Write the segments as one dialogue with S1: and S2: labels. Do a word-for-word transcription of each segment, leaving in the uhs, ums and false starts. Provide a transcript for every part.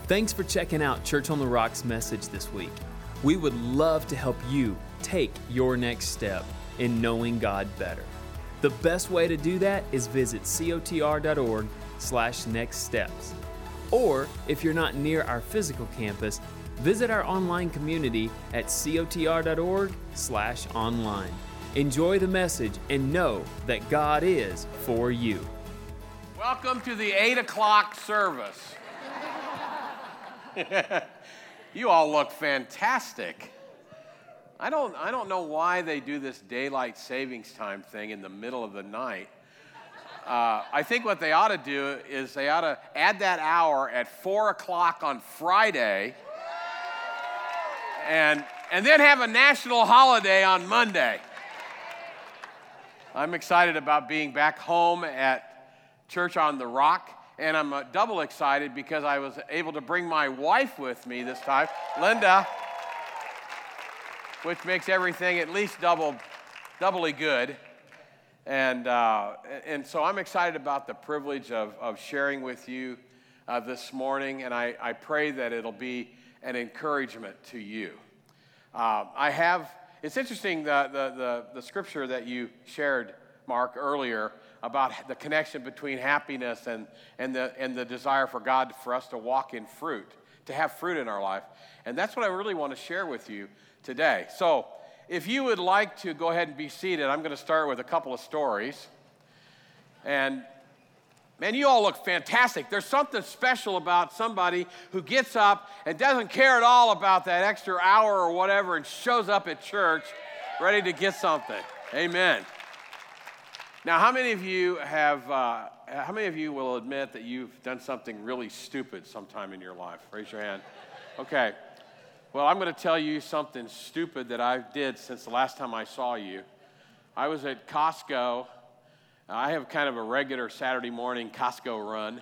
S1: Thanks for checking out Church on the Rock's message this week. We would love to help you take your next step in knowing God better. The best way to do that is visit cotr.org slash next steps. Or if you're not near our physical campus, visit our online community at cotr.org slash online. Enjoy the message and know that God is for you.
S2: Welcome to the eight o'clock service. You all look fantastic. I don't, I don't know why they do this daylight savings time thing in the middle of the night. Uh, I think what they ought to do is they ought to add that hour at four o'clock on Friday and, and then have a national holiday on Monday. I'm excited about being back home at Church on the Rock, and I'm uh, double excited because I was able to bring my wife with me this time, Linda, which makes everything at least double, doubly good. And uh, and so I'm excited about the privilege of, of sharing with you uh, this morning, and I, I pray that it'll be an encouragement to you. Uh, I have, it's interesting, the, the, the, the scripture that you shared, Mark, earlier about the connection between happiness and, and, the, and the desire for God for us to walk in fruit, to have fruit in our life. And that's what I really want to share with you today. So if you would like to go ahead and be seated, I'm going to start with a couple of stories. And man, you all look fantastic. There's something special about somebody who gets up and doesn't care at all about that extra hour or whatever and shows up at church ready to get something. Amen. Now, how many of you have, uh, how many of you will admit that you've done something really stupid sometime in your life? Raise your hand. Okay. Well, I'm going to tell you something stupid that I did since the last time I saw you. I was at Costco. I have kind of a regular Saturday morning Costco run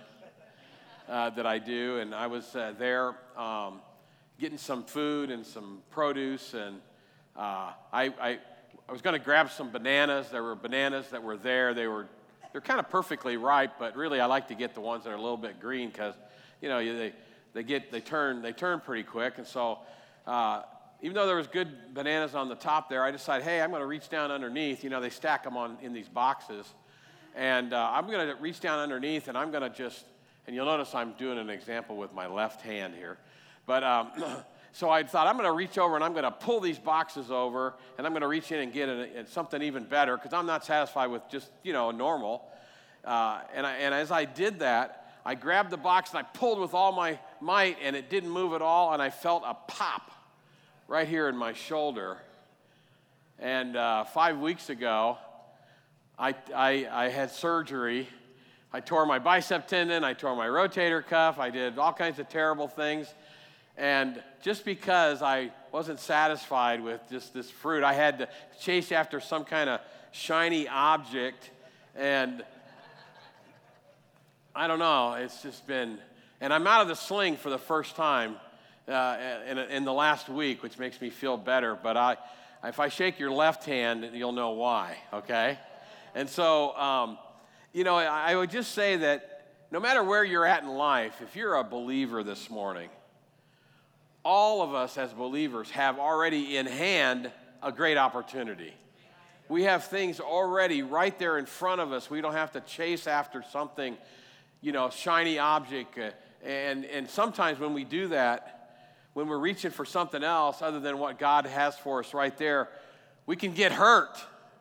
S2: uh, that I do, and I was uh, there um, getting some food and some produce, and uh, I, I I was going to grab some bananas. There were bananas that were there. They were they're kind of perfectly ripe, but really I like to get the ones that are a little bit green because, you know, they they get they turn they turn pretty quick, and so. Uh, even though there was good bananas on the top there, I decided, hey, I'm going to reach down underneath. You know, they stack them on in these boxes. And uh, I'm going to reach down underneath, and I'm going to just, and you'll notice I'm doing an example with my left hand here. But um, so I thought I'm going to reach over, and I'm going to pull these boxes over, and I'm going to reach in and get a, a, something even better because I'm not satisfied with just, you know, normal. Uh, and, I, and as I did that, I grabbed the box, and I pulled with all my might, and it didn't move at all, and I felt a pop right here in my shoulder. And uh, five weeks ago, I, I, I had surgery. I tore my bicep tendon, I tore my rotator cuff, I did all kinds of terrible things. And just because I wasn't satisfied with just this fruit, I had to chase after some kind of shiny object. And I don't know, it's just been, and I'm out of the sling for the first time uh, in, in the last week, which makes me feel better. But I, if I shake your left hand, you'll know why, okay? And so, um, you know, I, I would just say that no matter where you're at in life, if you're a believer this morning, all of us as believers have already in hand a great opportunity. We have things already right there in front of us. We don't have to chase after something, you know, shiny object. Uh, and, and sometimes when we do that, when we're reaching for something else other than what God has for us right there, we can get hurt.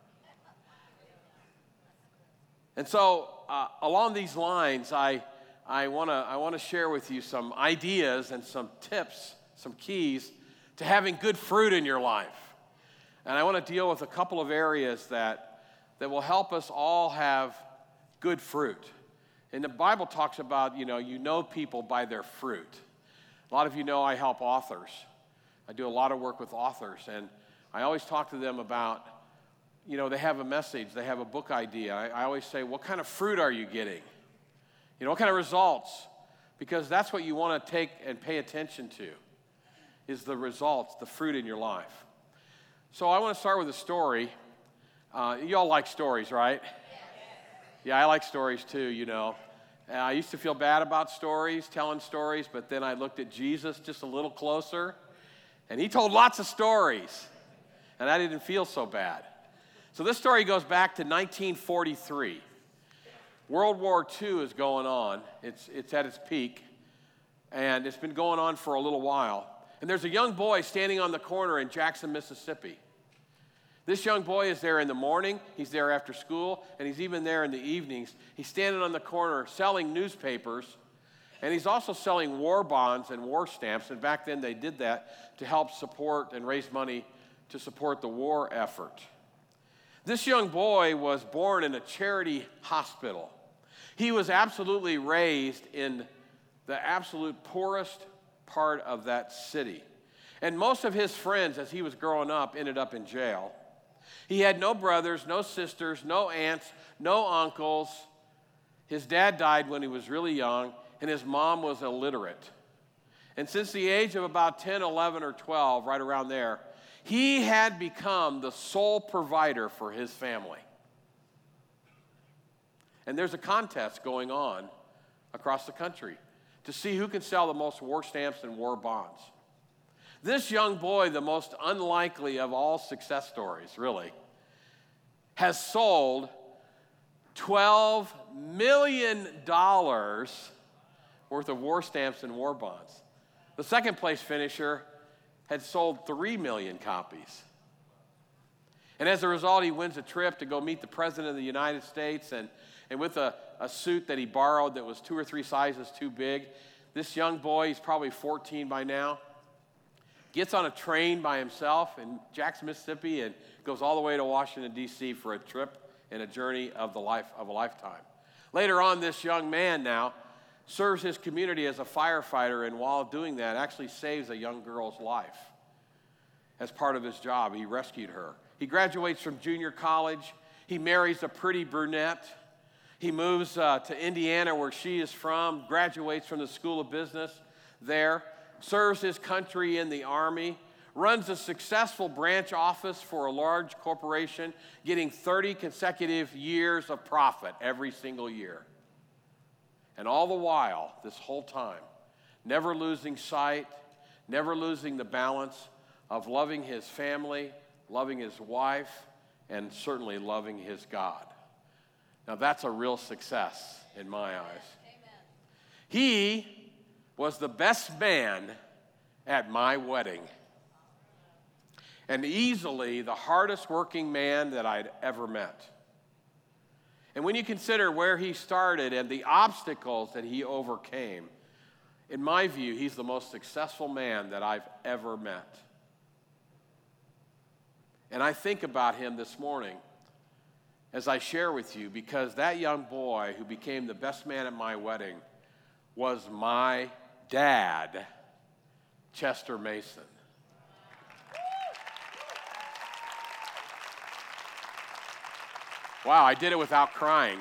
S2: And so uh, along these lines, I, I want to I wanna share with you some ideas and some tips, some keys to having good fruit in your life. And I want to deal with a couple of areas that, that will help us all have good fruit. And the Bible talks about, you know, you know people by their fruit. A lot of you know I help authors. I do a lot of work with authors, and I always talk to them about, you know, they have a message, they have a book idea. I, I always say, what kind of fruit are you getting? You know, what kind of results? Because that's what you want to take and pay attention to, is the results, the fruit in your life. So I want to start with a story. Uh, you all like stories, right? Yeah, I like stories too, you know. Uh, I used to feel bad about stories, telling stories, but then I looked at Jesus just a little closer, and he told lots of stories, and I didn't feel so bad. So this story goes back to nineteen forty-three. World War Two is going on. It's, it's at its peak, and it's been going on for a little while. And there's a young boy standing on the corner in Jackson, Mississippi. This young boy is there in the morning, he's there after school, and he's even there in the evenings. He's standing on the corner selling newspapers, and he's also selling war bonds and war stamps. And back then they did that to help support and raise money to support the war effort. This young boy was born in a charity hospital. He was absolutely raised in the absolute poorest part of that city. And most of his friends, as he was growing up, ended up in jail. He had no brothers, no sisters, no aunts, no uncles. His dad died when he was really young, and his mom was illiterate. And since the age of about ten, eleven, or twelve, right around there, he had become the sole provider for his family. And there's a contest going on across the country to see who can sell the most war stamps and war bonds. This young boy, the most unlikely of all success stories, really, has sold twelve million dollars worth of war stamps and war bonds. The second place finisher had sold three million copies. And as a result, he wins a trip to go meet the President of the United States, and, and with a, a suit that he borrowed that was two or three sizes too big, this young boy, he's probably fourteen by now, gets on a train by himself in Jackson, Mississippi, and goes all the way to Washington, D C for a trip and a journey of the life of a lifetime. Later on, this young man now serves his community as a firefighter, and while doing that, actually saves a young girl's life. As part of his job, he rescued her. He graduates from junior college. He marries a pretty brunette. He moves uh, to Indiana, where she is from, graduates from the School of Business there, serves his country in the Army, runs a successful branch office for a large corporation, getting thirty consecutive years of profit every single year. And all the while, this whole time, never losing sight, never losing the balance of loving his family, loving his wife, and certainly loving his God. Now that's a real success in my eyes. Amen. He was the best man at my wedding, and easily the hardest working man that I'd ever met. And when you consider where he started and the obstacles that he overcame, in my view, he's the most successful man that I've ever met. And I think about him this morning as I share with you, because that young boy who became the best man at my wedding was my dad, Chester Mason. Wow, I did it without crying.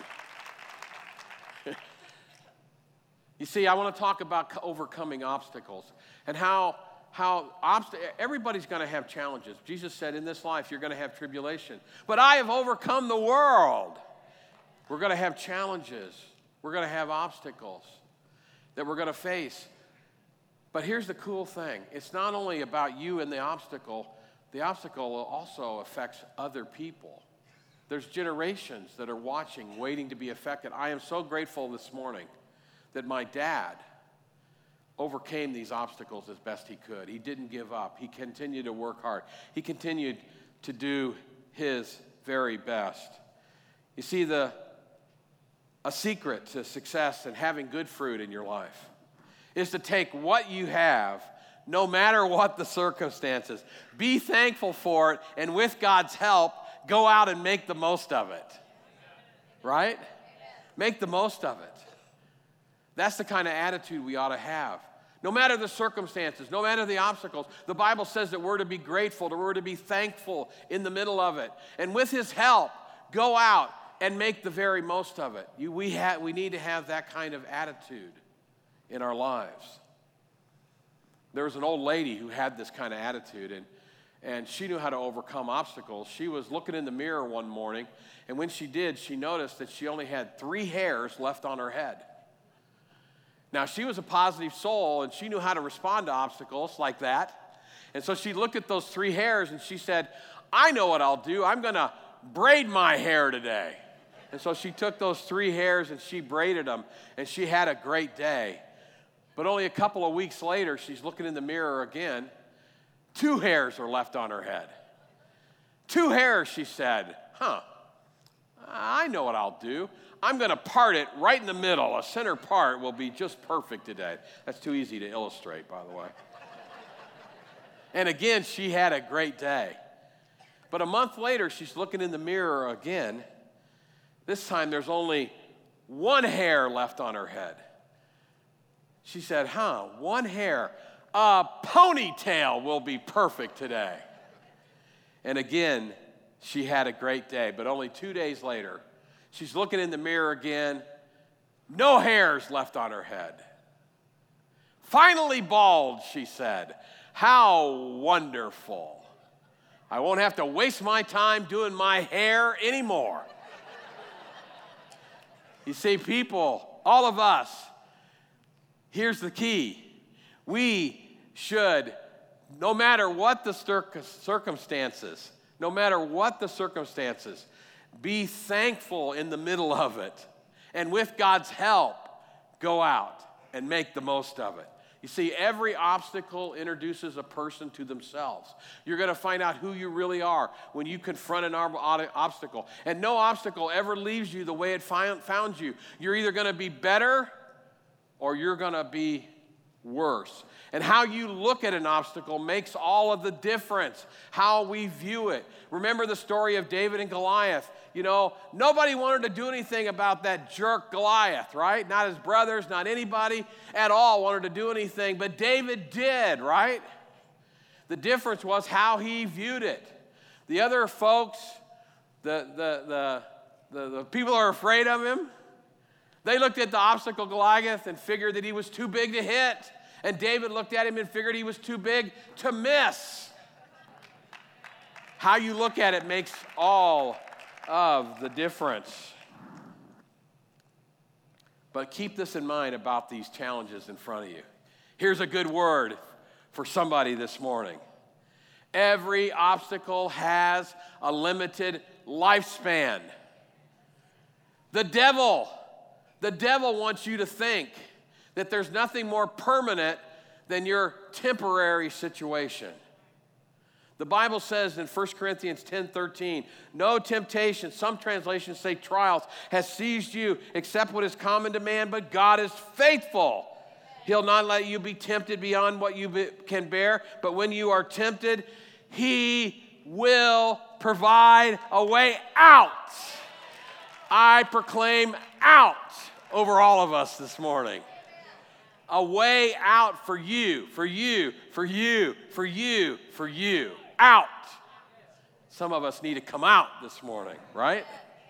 S2: You see, I want to talk about overcoming obstacles and how, how obst- everybody's going to have challenges. Jesus said, in this life, you're going to have tribulation. But I have overcome the world. We're going to have challenges. We're going to have obstacles that we're going to face. But here's the cool thing. It's not only about you and the obstacle. The obstacle also affects other people. There's generations that are watching, waiting to be affected. I am so grateful this morning that my dad overcame these obstacles as best he could. He didn't give up. He continued to work hard. He continued to do his very best. You see, the a secret to success and having good fruit in your life is to take what you have, no matter what the circumstances, be thankful for it, and with God's help, go out and make the most of it. Right? Make the most of it. That's the kind of attitude we ought to have. No matter the circumstances, no matter the obstacles, the Bible says that we're to be grateful, that we're to be thankful in the middle of it. And with His help, go out and make the very most of it. You, we, ha- we need to have that kind of attitude in our lives. There was an old lady who had this kind of attitude, and And she knew how to overcome obstacles. She was looking in the mirror one morning, and when she did, she noticed that she only had three hairs left on her head. Now, she was a positive soul, and she knew how to respond to obstacles like that. And so she looked at those three hairs, and she said, I know what I'll do. I'm going to braid my hair today. And so she took those three hairs, and she braided them, and she had a great day. But only a couple of weeks later, she's looking in the mirror again. Two hairs are left on her head. Two hairs, she said, huh, I know what I'll do. I'm going to part it right in the middle. A center part will be just perfect today. That's too easy to illustrate, by the way. And again, she had a great day. But a month later, she's looking in the mirror again. This time, there's only one hair left on her head. She said, huh, one hair. A ponytail will be perfect today. And again, she had a great day. But only two days later, she's looking in the mirror again. No hairs left on her head. Finally bald, she said. How wonderful. I won't have to waste my time doing my hair anymore. You see, people, all of us, here's the key. We should, no matter what the circumstances, no matter what the circumstances, be thankful in the middle of it. And with God's help, go out and make the most of it. You see, every obstacle introduces a person to themselves. You're going to find out who you really are when you confront an obstacle. And no obstacle ever leaves you the way it found you. You're either going to be better or you're going to be worse. And how you look at an obstacle makes all of the difference, how we view it. Remember the story of David and Goliath. You know, nobody wanted to do anything about that jerk Goliath, right? Not his brothers, not anybody at all wanted to do anything, but David did, right? The difference was how he viewed it. The other folks, the, the, the, the, the people who are afraid of him, they looked at the obstacle Goliath and figured that he was too big to hit. And David looked at him and figured he was too big to miss. How you look at it makes all of the difference. But keep this in mind about these challenges in front of you. Here's a good word for somebody this morning. Every obstacle has a limited lifespan. The devil, the devil wants you to think that there's nothing more permanent than your temporary situation. The Bible says in First Corinthians ten thirteen, no temptation, some translations say trials, has seized you except what is common to man, but God is faithful. He'll not let you be tempted beyond what you be, can bear, but when you are tempted, He will provide a way out. I proclaim out over all of us this morning. A way out for you, for you, for you, for you, for you. Out. Some of us need to come out this morning, right?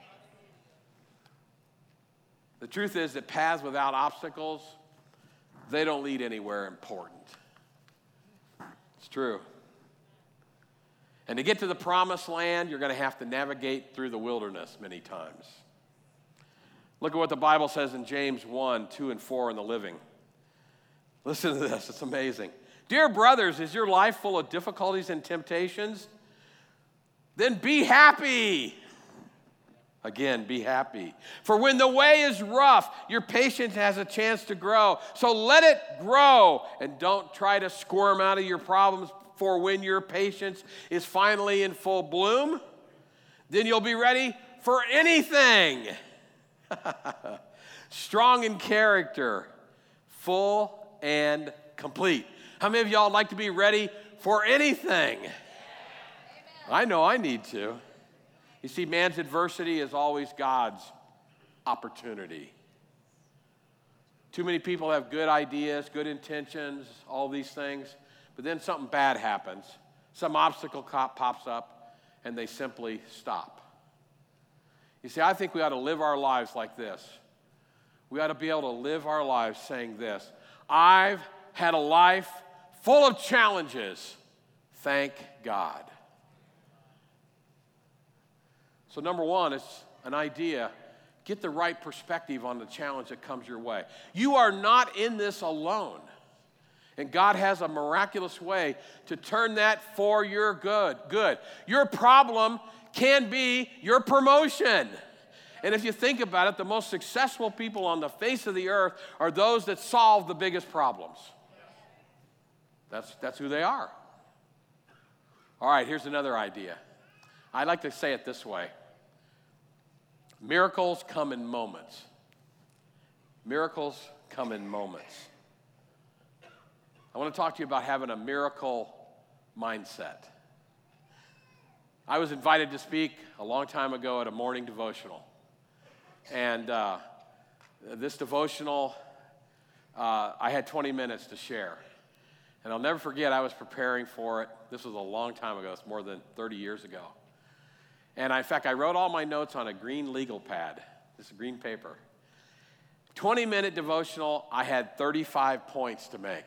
S2: The truth is that paths without obstacles, they don't lead anywhere important. It's true. And to get to the promised land, you're going to have to navigate through the wilderness many times. Look at what the Bible says in James one, two, and four in the Living. Listen to this, it's amazing. Dear brothers, is your life full of difficulties and temptations? Then be happy. Again, be happy. For when the way is rough, your patience has a chance to grow. So let it grow, and don't try to squirm out of your problems, for when your patience is finally in full bloom, then you'll be ready for anything. Strong in character, full and complete. How many of y'all like to be ready for anything? Amen. I know I need to. You see, man's adversity is always God's opportunity. Too many people have good ideas, good intentions, all these things, but then something bad happens. Some obstacle pops up, and they simply stop. You see, I think we ought to live our lives like this. We ought to be able to live our lives saying this: I've had a life full of challenges. Thank God. So number one, it's an idea. get the right perspective on the challenge that comes your way. You are not in this alone. And God has a miraculous way to turn that for your good. Good. Your problem can be your promotion. And if you think about it, the most successful people on the face of the earth are those that solve the biggest problems. That's, that's who they are. All right, here's another idea. I like to say it this way. Miracles come in moments. Miracles come in moments. I want to talk to you about having a miracle mindset. I was invited to speak a long time ago at a morning devotional. And uh, this devotional, uh, I had twenty minutes to share. And I'll never forget, I was preparing for it. This was a long time ago. It's more than thirty years ago. And I, in fact, I wrote all my notes on a green legal pad. This is green paper. twenty-minute devotional, I had thirty-five points to make.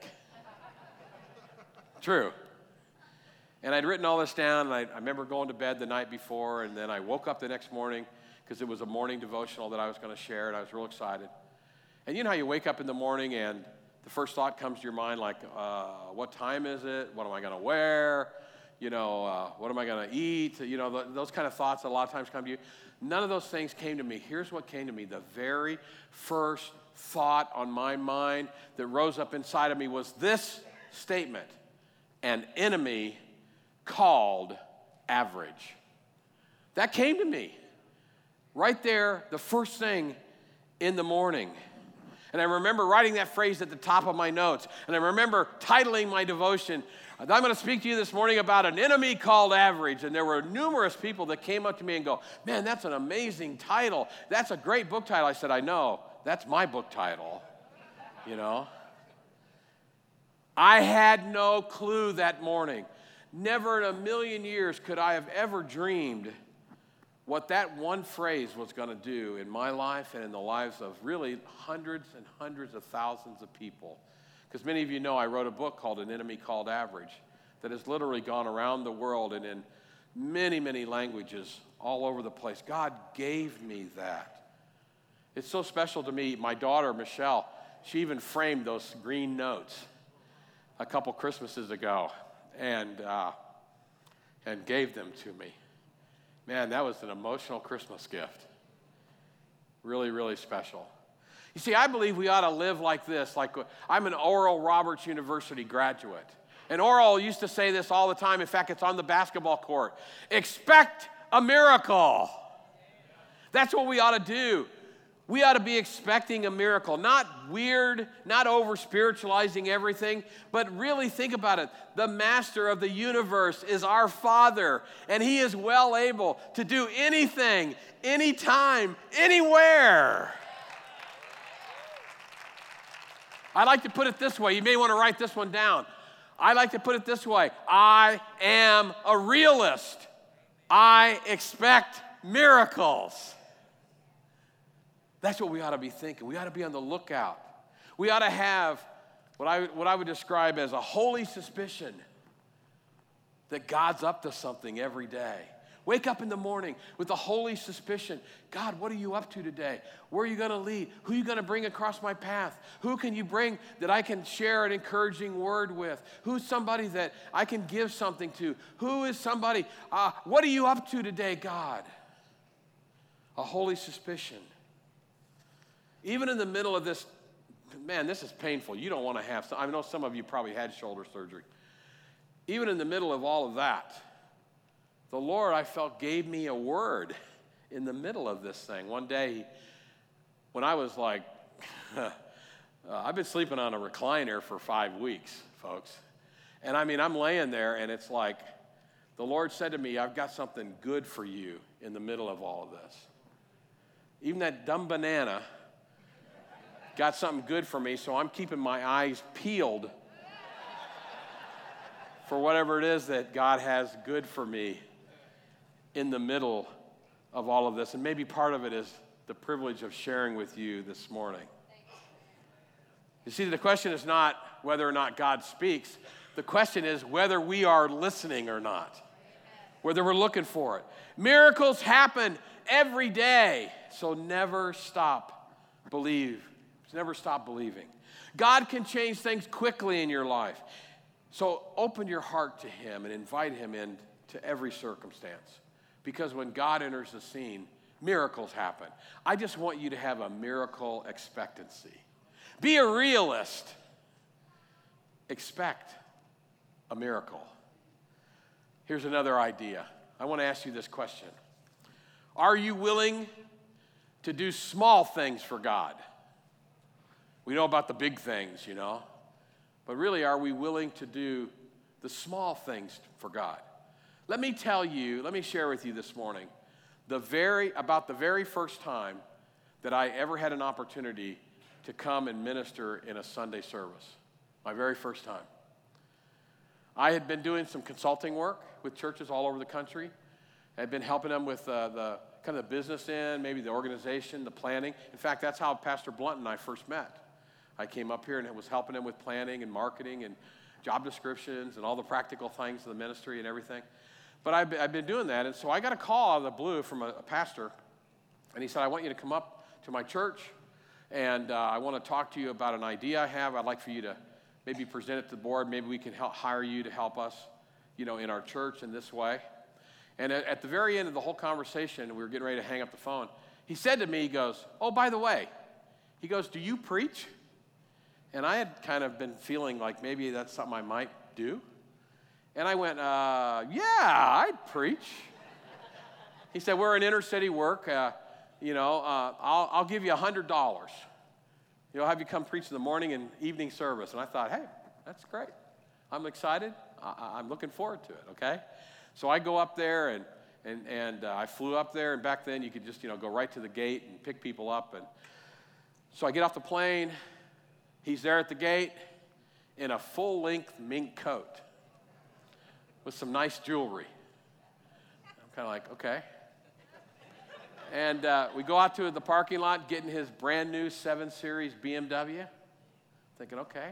S2: True. And I'd written all this down, and I, I remember going to bed the night before, and then I woke up the next morning because it was a morning devotional that I was going to share, and I was real excited. And you know how you wake up in the morning, and the first thought comes to your mind like, uh, what time is it? What am I going to wear? You know, uh, what am I going to eat? You know, th- those kind of thoughts that a lot of times come to you. None of those things came to me. Here's what came to me. The very first thought on my mind that rose up inside of me was this statement: an enemy called average. That came to me right there, the first thing in the morning. And I remember writing that phrase at the top of my notes. And I remember titling my devotion, I'm going to speak to you this morning about an enemy called average. And there were numerous people that came up to me and go, man, that's an amazing title. That's a great book title. I said, I know, that's my book title, you know. I had no clue that morning. Never in a million years could I have ever dreamed what that one phrase was going to do in my life and in the lives of really hundreds and hundreds of thousands of people. Because many of you know I wrote a book called An Enemy Called Average that has literally gone around the world and in many, many languages all over the place. God gave me that. It's so special to me. My daughter, Michelle, she even framed those green notes a couple Christmases ago and uh, and gave them to me. Man, that was an emotional Christmas gift. Really, really special. You see, I believe we ought to live like this. Like I'm an Oral Roberts University graduate. And Oral used to say this all the time. In fact, it's on the basketball court. Expect a miracle. That's what we ought to do. We ought to be expecting a miracle, not weird, not over-spiritualizing everything, but really think about it. The master of the universe is our Father, and he is well able to do anything, anytime, anywhere. I like to put it this way. You may want to write this one down. I like to put it this way. I am a realist. I expect miracles. That's what we ought to be thinking. We ought to be on the lookout. We ought to have what I, what I would describe as a holy suspicion that God's up to something every day. Wake up in the morning with a holy suspicion. God, what are you up to today? Where are you going to lead? Who are you going to bring across my path? Who can you bring that I can share an encouraging word with? Who's somebody that I can give something to? Who is somebody? Uh, what are you up to today, God? A holy suspicion. Even in the middle of this, man, this is painful. You don't want to have, some, I know some of you probably had shoulder surgery. Even in the middle of all of that, the Lord, I felt, gave me a word in the middle of this thing. One day, when I was like, uh, I've been sleeping on a recliner for five weeks, folks. And I mean, I'm laying there, and it's like, the Lord said to me, I've got something good for you in the middle of all of this. Even that dumb banana got something good for me, so I'm keeping my eyes peeled for whatever it is that God has good for me in the middle of all of this. And maybe part of it is the privilege of sharing with you this morning. You see, the question is not whether or not God speaks. The question is whether we are listening or not, whether we're looking for it. Miracles happen every day. So never stop believe. Never stop believing. God can change things quickly in your life. So open your heart to him and invite him into every circumstance. Because when God enters the scene, miracles happen. I just want you to have a miracle expectancy. Be a realist. Expect a miracle. Here's another idea. I want to ask you this question. Are you willing to do small things for God? We know about the big things, you know. But really, are we willing to do the small things for God? Let me tell you, let me share with you this morning the very about the very first time that I ever had an opportunity to come and minister in a Sunday service. My very first time. I had been doing some consulting work with churches all over the country. I had been helping them with uh, the kind of the business end, maybe the organization, the planning. In fact, that's how Pastor Blunt and I first met. I came up here and was helping him with planning and marketing and job descriptions and all the practical things of the ministry and everything. But I've been, I've been doing that, and so I got a call out of the blue from a, a pastor, and he said, I want you to come up to my church, and uh, I want to talk to you about an idea I have. I'd like for you to maybe present it to the board. Maybe we can help hire you to help us, you know, in our church in this way. And at, at the very end of the whole conversation, we were getting ready to hang up the phone. He said to me, he goes, oh, by the way, he goes, do you preach? And I had kind of been feeling like maybe that's something I might do. And I went, uh, yeah, I'd preach. He said, we're in inner city work. Uh, you know, uh, I'll, I'll give you one hundred dollars. You know, I'll have you come preach in the morning and evening service. And I thought, hey, that's great. I'm excited. I, I'm looking forward to it, okay? So I go up there, and, and, and uh, I flew up there. And back then, you could just, you know, go right to the gate and pick people up. And so I get off the plane. He's there at the gate in a full-length mink coat with some nice jewelry. I'm kind of like, okay. And uh, we go out to the parking lot, getting his brand new seven series B M W. Thinking, okay.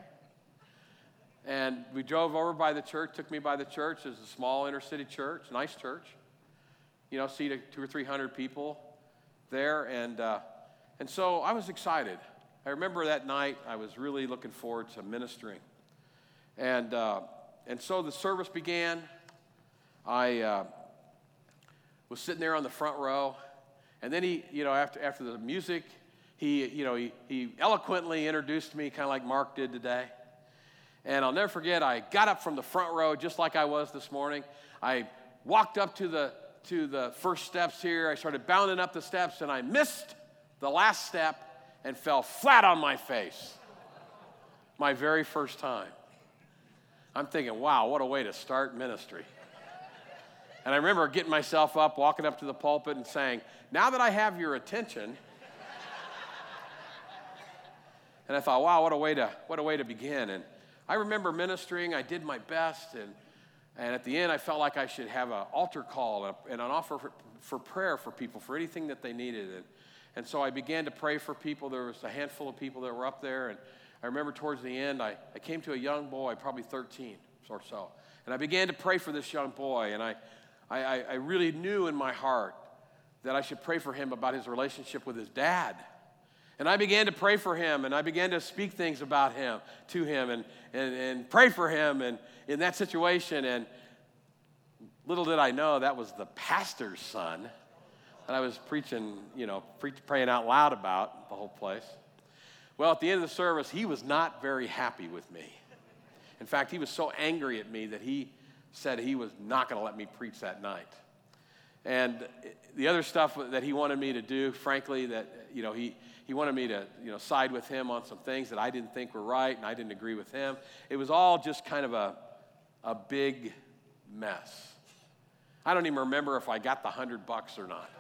S2: And we drove over by the church, took me by the church. It's a small inner city church, nice church. You know, seated two or three hundred people there. And, uh, and so I was excited. I remember that night, I was really looking forward to ministering. And uh, and so the service began. I uh, was sitting there on the front row. And then he, you know, after after the music, he, you know, he, he eloquently introduced me, kind of like Mark did today. And I'll never forget, I got up from the front row just like I was this morning. I walked up to the to the first steps here. I started bounding up the steps, and I missed the last step and fell flat on my face. My very first time. I'm thinking, wow, what a way to start ministry. And I remember getting myself up, walking up to the pulpit and saying, now that I have your attention. And I thought, wow, what a way to what a way to begin. And I remember ministering. I did my best, and and at the end, I felt like I should have an altar call and, a, and an offer for, for prayer for people for anything that they needed. And and so I began to pray for people. There was a handful of people that were up there, and I remember towards the end, I, I came to a young boy, probably thirteen or so, and I began to pray for this young boy, and I I, I really knew in my heart that I should pray for him about his relationship with his dad. And I began to pray for him, and I began to speak things about him to him and, and, and pray for him and in that situation. And little did I know that was the pastor's son that I was preaching, you know, pre- praying out loud about the whole place. Well, at the end of the service, he was not very happy with me. In fact, he was so angry at me that he said he was not going to let me preach that night. And the other stuff that he wanted me to do, frankly, that, you know, he, he wanted me to, you know, side with him on some things that I didn't think were right, and I didn't agree with him. It was all just kind of a, a big mess. I don't even remember if I got the hundred bucks or not.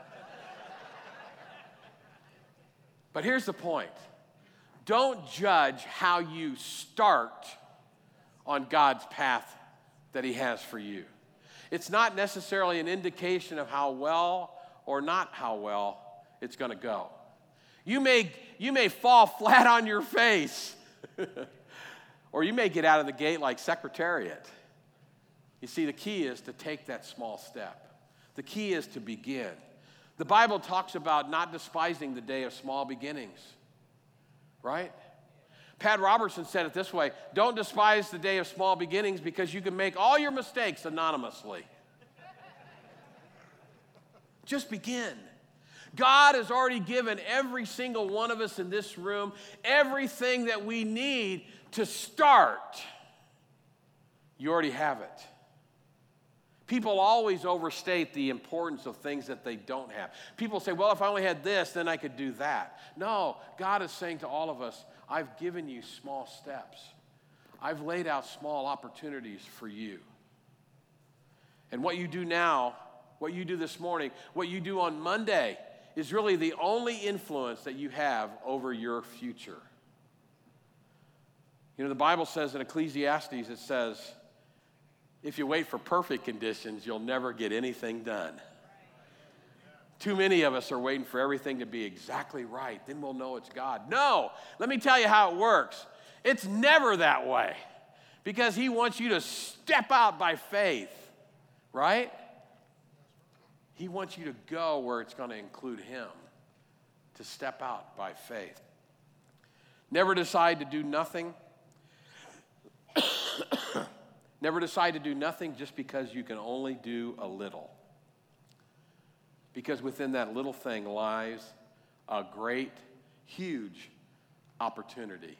S2: But here's the point. Don't judge how you start on God's path that he has for you. It's not necessarily an indication of how well or not how well it's going to go. You may, you may fall flat on your face, or you may get out of the gate like Secretariat. You see, the key is to take that small step. The key is to begin. The Bible talks about not despising the day of small beginnings, right? Pat Robertson said it this way: don't despise the day of small beginnings because you can make all your mistakes anonymously. Just begin. God has already given every single one of us in this room everything that we need to start. You already have it. People always overstate the importance of things that they don't have. People say, well, if I only had this, then I could do that. No, God is saying to all of us, I've given you small steps. I've laid out small opportunities for you. And what you do now, what you do this morning, what you do on Monday is really the only influence that you have over your future. You know, the Bible says in Ecclesiastes, it says, if you wait for perfect conditions, you'll never get anything done. Too many of us are waiting for everything to be exactly right. Then we'll know it's God. No, let me tell you how it works. It's never that way because he wants you to step out by faith, right? He wants you to go where it's going to include him, to step out by faith. Never decide to do nothing. Never decide to do nothing just because you can only do a little. Because within that little thing lies a great, huge opportunity.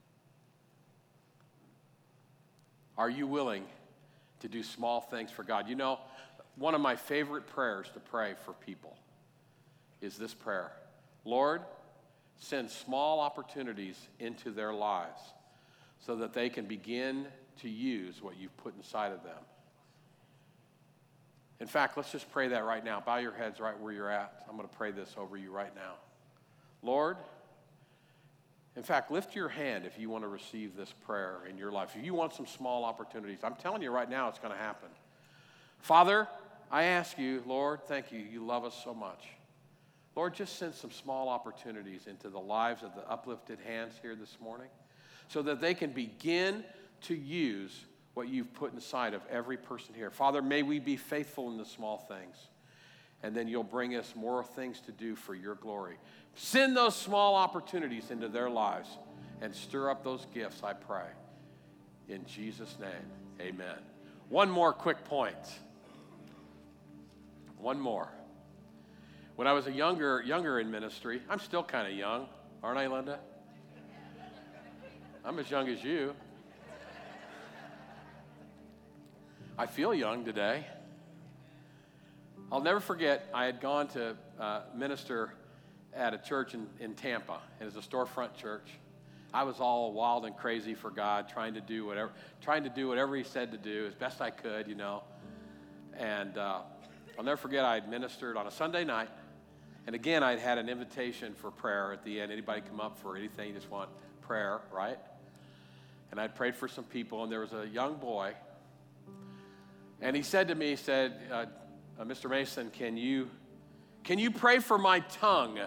S2: Are you willing to do small things for God? You know, one of my favorite prayers to pray for people is this prayer: Lord, send small opportunities into their lives so that they can begin to use what you've put inside of them. In fact, let's just pray that right now. Bow your heads right where you're at. I'm going to pray this over you right now. Lord, in fact, lift your hand if you want to receive this prayer in your life. If you want some small opportunities, I'm telling you right now it's going to happen. Father, I ask you, Lord, thank you. You love us so much. Lord, just send some small opportunities into the lives of the uplifted hands here this morning so that they can begin to use what you've put inside of every person here. Father, may we be faithful in the small things, and then you'll bring us more things to do for your glory. Send those small opportunities into their lives and stir up those gifts, I pray. In Jesus' name, amen. One more quick point. One more. When I was a younger, younger in ministry, I'm still kind of young, aren't I, Linda? I'm as young as you. I feel young today. I'll never forget, I had gone to uh, minister at a church in, in Tampa. It was a storefront church. I was all wild and crazy for God, trying to do whatever, trying to do whatever he said to do as best I could, you know. And uh, I'll never forget, I had ministered on a Sunday night. And again, I'd had an invitation for prayer at the end. Anybody come up for anything, you just want prayer, right? And I'd prayed for some people, and there was a young boy. And he said to me, he said, uh, uh, Mister Mason, can you, can you pray for my tongue?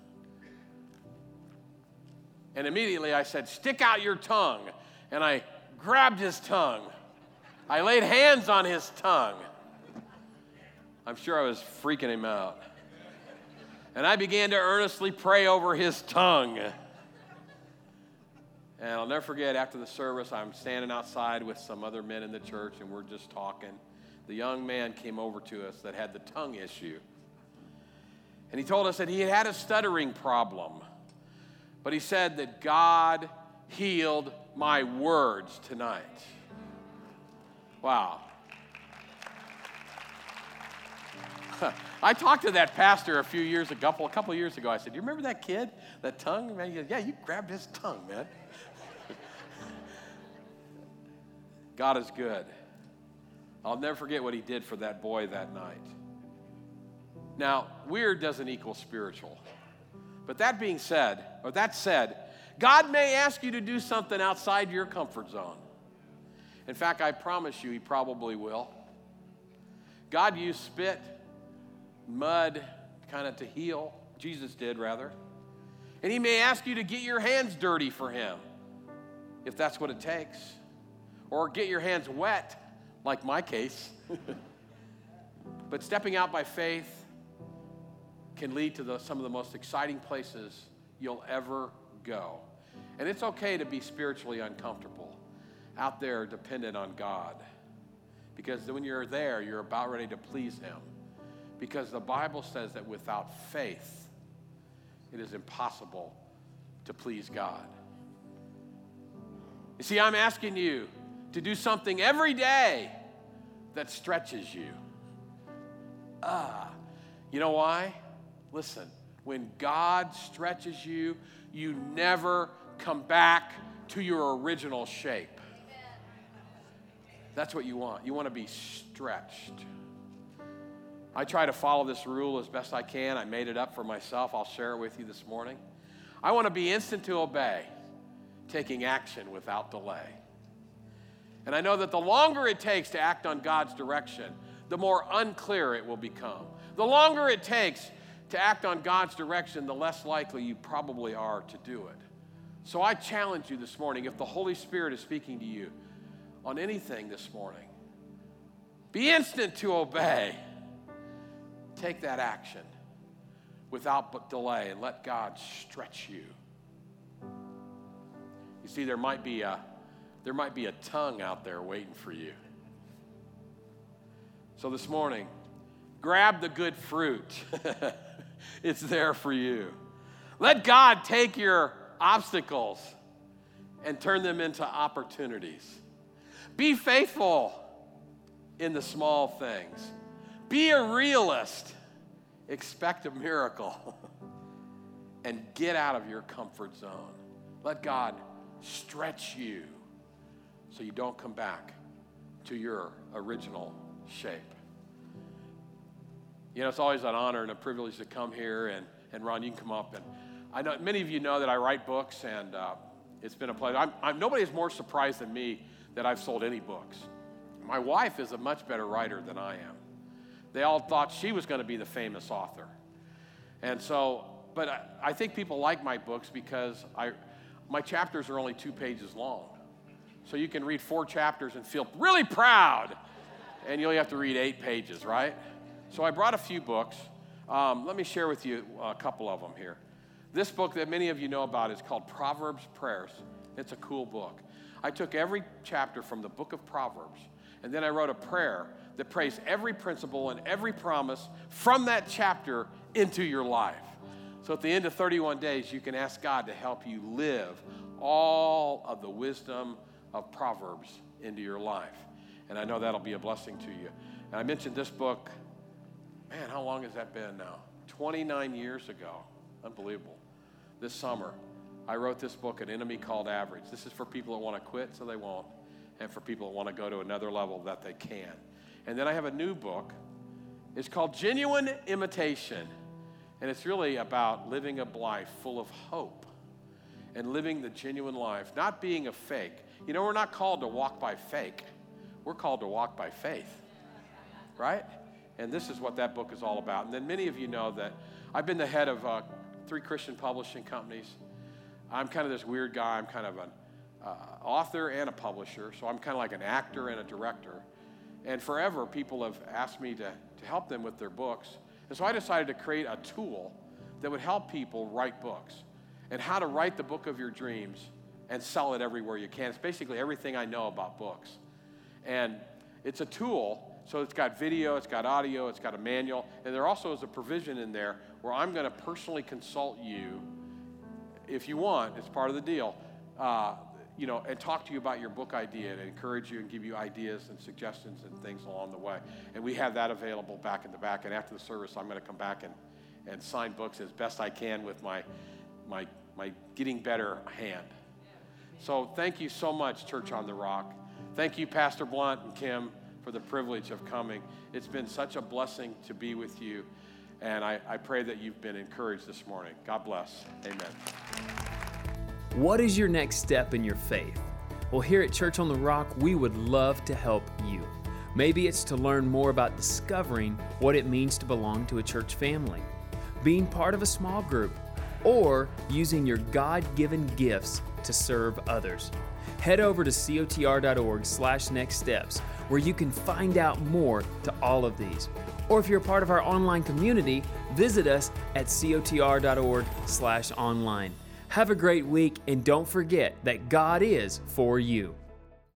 S2: And immediately I said, stick out your tongue. And I grabbed his tongue. I laid hands on his tongue. I'm sure I was freaking him out. And I began to earnestly pray over his tongue. And I'll never forget, after the service, I'm standing outside with some other men in the church, and we're just talking. The young man came over to us that had the tongue issue. And he told us that he had had a stuttering problem. But he said that God healed my words tonight. Wow. I talked to that pastor a few years ago, a couple, a couple of years ago. I said, you remember that kid, that tongue? Man, he goes, yeah, you grabbed his tongue, man. God is good. I'll never forget what he did for that boy that night. Now, weird doesn't equal spiritual. But that being said, or that said, God may ask you to do something outside your comfort zone. In fact, I promise you, he probably will. God used spit, mud, kind of to heal. Jesus did, rather. And he may ask you to get your hands dirty for him, if that's what it takes. Or get your hands wet, like my case. But stepping out by faith can lead to the, some of the most exciting places you'll ever go. And it's okay to be spiritually uncomfortable out there dependent on God. Because when you're there, you're about ready to please him. Because the Bible says that without faith, it is impossible to please God. You see, I'm asking you to do something every day that stretches you. Ah, you know why? Listen, when God stretches you, you never come back to your original shape. That's what you want. You want to be stretched. I try to follow this rule as best I can. I made it up for myself. I'll share it with you this morning. I want to be instant to obey, taking action without delay. And I know that the longer it takes to act on God's direction, the more unclear it will become. The longer it takes to act on God's direction, the less likely you probably are to do it. So I challenge you this morning, if the Holy Spirit is speaking to you on anything this morning, be instant to obey. Take that action without delay and let God stretch you. You see, there might be a, there might be a tongue out there waiting for you. So this morning, grab the good fruit. It's there for you. Let God take your obstacles and turn them into opportunities. Be faithful in the small things. Be a realist. Expect a miracle. And get out of your comfort zone. Let God stretch you so you don't come back to your original shape. You know, it's always an honor and a privilege to come here, and, and Ron, you can come up. And I know many of you know that I write books, and uh, it's been a pleasure. I'm, I'm, nobody is more surprised than me that I've sold any books. My wife is a much better writer than I am. They all thought she was going to be the famous author. And so, but I, I think people like my books because I, my chapters are only two pages long. So you can read four chapters and feel really proud, and you only have to read eight pages, right? So I brought a few books. Um, let me share with you a couple of them here. This book that many of you know about is called Proverbs Prayers. It's a cool book. I took every chapter from the book of Proverbs, and then I wrote a prayer that prays every principle and every promise from that chapter into your life. So at the end of thirty-one days, you can ask God to help you live all of the wisdom of Proverbs into your life. And I know that'll be a blessing to you. And I mentioned this book, man, how long has that been now? twenty-nine years ago. Unbelievable. This summer, I wrote this book, An Enemy Called Average. This is for people that want to quit so they won't, and for people that want to go to another level that they can. And then I have a new book. It's called Genuine Imitation. And it's really about living a life full of hope and living the genuine life, not being a fake. You know, we're not called to walk by fake. We're called to walk by faith, right? And this is what that book is all about. And then many of you know that I've been the head of uh, three Christian publishing companies. I'm kind of this weird guy. I'm kind of an uh, author and a publisher, so I'm kind of like an actor and a director. And forever, people have asked me to, to help them with their books. And so I decided to create a tool that would help people write books and how to write the book of your dreams and sell it everywhere you can. It's basically everything I know about books. And it's a tool. So it's got video, it's got audio, it's got a manual, and there also is a provision in there where I'm going to personally consult you, if you want, it's part of the deal, uh, you know, and talk to you about your book idea and encourage you and give you ideas and suggestions and things along the way. And we have that available back in the back, and after the service, I'm going to come back and, and sign books as best I can with my, my, my getting better hand. So thank you so much, Church on the Rock. Thank you, Pastor Blunt and Kim, for the privilege of coming. It's been such a blessing to be with you, and I, I pray that you've been encouraged this morning. God bless. Amen.
S1: What is your next step in your faith? Well, here at Church on the Rock, we would love to help you. Maybe it's to learn more about discovering what it means to belong to a church family, being part of a small group, or using your God-given gifts to serve others. head over to cotr.org slash next steps, where you can find out more to all of these. Or if you're a part of our online community, visit us at cotr.org slash online. Have a great week, and don't forget that God is for you.